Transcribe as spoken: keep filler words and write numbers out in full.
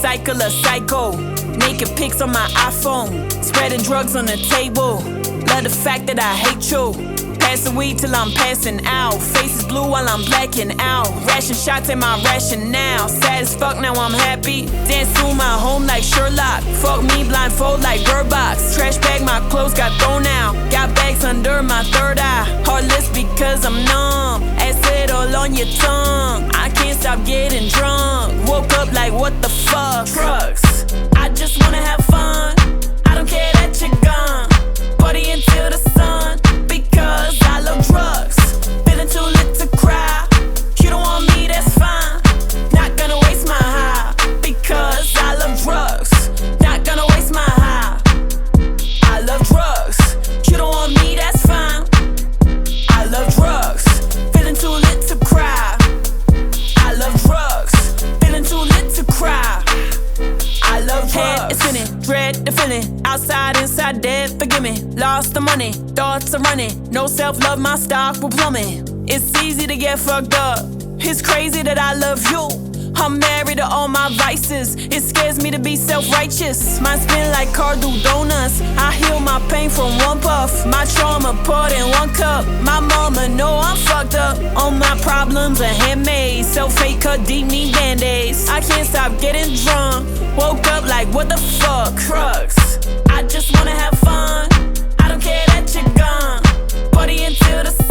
cycle of psycho. Naked pics on my iPhone, spreading drugs on the table. Love the fact that I hate you. Pass the weed till I'm passing out. Faces blue while I'm blacking out. Ration shots in my rationale. Sad as fuck, now I'm happy. Dance through my home like Sherlock. Fuck me blindfold like Bird Box. Trash bag, my clothes got thrown out. Got bags under my third eye. Heartless because I'm numb. Acid all on your tongue. I can't stop getting drunk. Woke up like what the fuck. Drugs, I just wanna have fun. I don't care that you're gone. Party until the sun. Because I love drugs. Feeling too lit to cry. You don't want me, that's fine. Not gonna waste my high. Because I love drugs. Not gonna waste my high. I love drugs. You don't want me, that's fine. I love drugs. Feeling too lit to cry. I love drugs. Feeling too lit to cry. I love drugs. Head is spinning, dread the feeling. Outside, inside, dead, forgive me. Lost the money, thoughts are running. No self-love, my stock will plummet. It's easy to get fucked up. It's crazy that I love you. I'm married to all my vices. It scares me to be self-righteous. Mine spin like Cardo donuts. I heal my pain from one puff. My trauma poured in one cup. My mama know I'm fucked up. All my problems are handmade. Self-hate cut deep, need band-aids. I can't stop getting drunk. Woke up like what the fuck. Drugs, I just wanna have fun. I don't care that you're gone. Party until the